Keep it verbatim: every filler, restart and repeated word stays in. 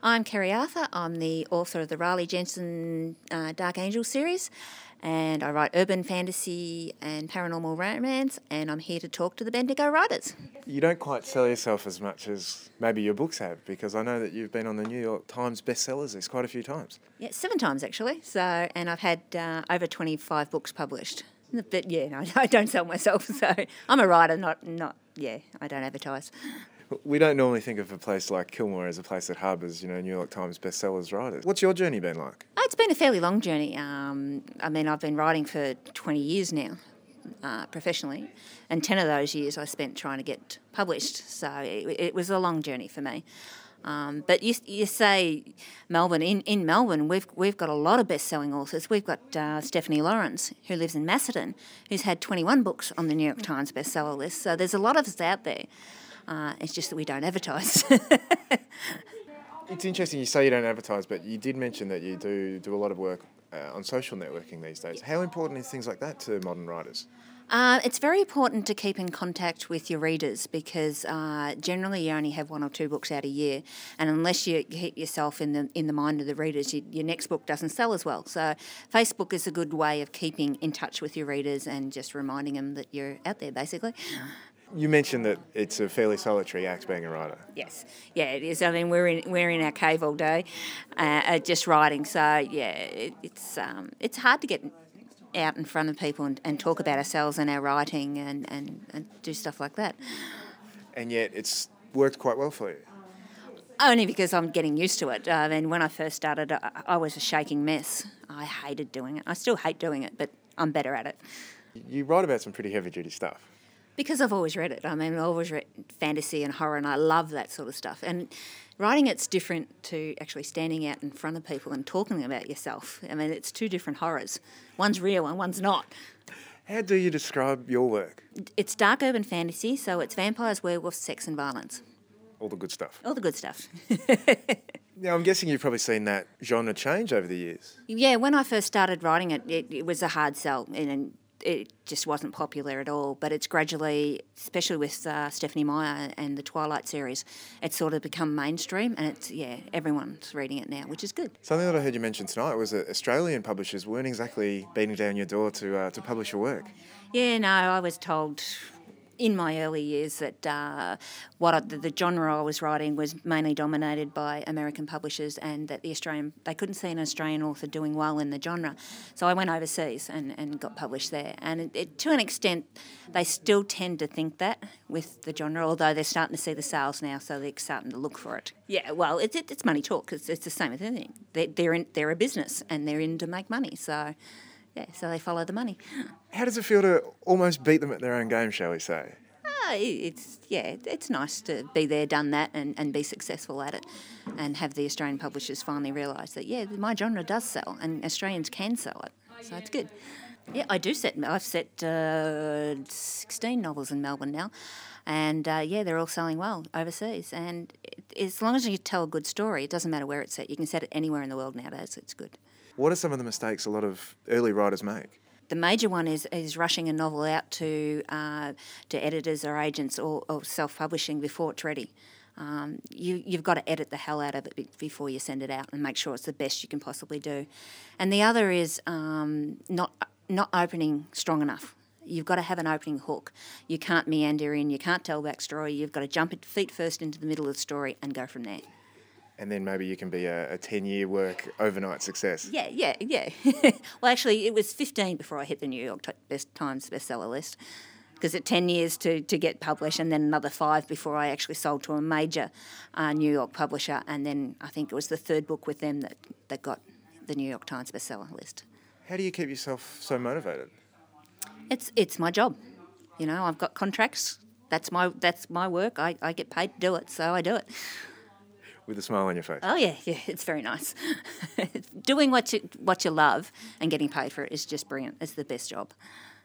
I'm Kerry Arthur. I'm the author of the Riley Jensen uh, Dark Angel series, and I write urban fantasy and paranormal romance, and I'm here to talk to the Bendigo writers. You don't quite sell yourself as much as maybe your books have, because I know that you've been on the New York Times bestsellers list quite a few times. Yeah, seven times actually. So, and I've had uh, over twenty-five books published. But yeah, no, I don't sell myself. So I'm a writer, not not yeah. I don't advertise. We don't normally think of a place like Kilmore as a place that harbours, you know, New York Times bestsellers writers. What's your journey been like? Oh, it's been a fairly long journey. Um, I mean, I've been writing for twenty years now, uh, professionally, and ten of those years I spent trying to get published. So it, it was a long journey for me. Um, but you, you say Melbourne. In, in Melbourne, we've we've got a lot of best-selling authors. We've got uh, Stephanie Lawrence, who lives in Macedon, who's had twenty-one books on the New York Times bestseller list. So there's a lot of us out there. Uh, it's just that we don't advertise. It's interesting you say you don't advertise, but you did mention that you do do a lot of work uh, on social networking these days. How important is things like that to modern writers? Uh, it's very important to keep in contact with your readers because uh, generally you only have one or two books out a year, and unless you keep yourself in the in the mind of the readers, you, your next book doesn't sell as well. So Facebook is a good way of keeping in touch with your readers and just reminding them that you're out there, basically. You mentioned that it's a fairly solitary act being a writer. Yes, yeah, it is. I mean, we're in we're in our cave all day, uh, just writing. So yeah, it, it's um, it's hard to get out in front of people and, and talk about ourselves and our writing and, and, and do stuff like that. And yet it's worked quite well for you. Only because I'm getting used to it. I mean, when I first started, I, I was a shaking mess. I hated doing it. I still hate doing it, but I'm better at it. You write about some pretty heavy-duty stuff. Because I've always read it. I mean, I've always read fantasy and horror, and I love that sort of stuff. And writing it's different to actually standing out in front of people and talking about yourself. I mean, it's two different horrors. One's real and one's not. How do you describe your work? It's dark urban fantasy, so it's vampires, werewolves, sex and violence. All the good stuff. All the good stuff. Now, I'm guessing you've probably seen that genre change over the years. Yeah, when I first started writing it, it, it was a hard sell, and it just wasn't popular at all. But it's gradually, especially with uh, Stephanie Meyer and the Twilight series, it's sort of become mainstream, and it's, yeah, everyone's reading it now, which is good. Something that I heard you mention tonight was that Australian publishers weren't exactly beating down your door to uh, to publish your work. Yeah, no, I was told in my early years that uh, what I, the, the genre I was writing was mainly dominated by American publishers, and that the Australian they couldn't see an Australian author doing well in the genre. So I went overseas and, and got published there. And it, it, to an extent, they still tend to think that with the genre, although they're starting to see the sales now, so they're starting to look for it. Yeah, well, it's it, it's money talk. It's, it's the same with anything. They're they're, in, they're a business and they're in to make money. So. Yeah, so they follow the money. How does it feel to almost beat them at their own game, shall we say? Oh, it's yeah, it's nice to be there, done that, and, and be successful at it, and have the Australian publishers finally realise that yeah, my genre does sell, and Australians can sell it, so it's good. Yeah, I do set. I've set uh, sixteen novels in Melbourne now, and uh, yeah, they're all selling well overseas. And it, as long as you tell a good story, it doesn't matter where it's set. You can set it anywhere in the world nowadays. It's good. What are some of the mistakes a lot of early writers make? The major one is is rushing a novel out to uh, to editors or agents or, or self-publishing before it's ready. Um, you, you've got to edit the hell out of it before you send it out and make sure it's the best you can possibly do. And the other is um, not not opening strong enough. You've got to have an opening hook. You can't meander in, you can't tell backstory. You've got to jump it feet first into the middle of the story and go from there. And then maybe you can be a, a ten-year work overnight success. Yeah, yeah, yeah. Well, actually, it was fifteen before I hit the New York Times bestseller list, because it ten years to, to get published, and then another five before I actually sold to a major uh, New York publisher, and then I think it was the third book with them that, that got the New York Times bestseller list. How do you keep yourself so motivated? It's it's my job. You know, I've got contracts. That's my that's my work. I, I get paid to do it, so I do it. With a smile on your face. Oh yeah, yeah, it's very nice. Doing what you what you love and getting paid for it is just brilliant. It's the best job.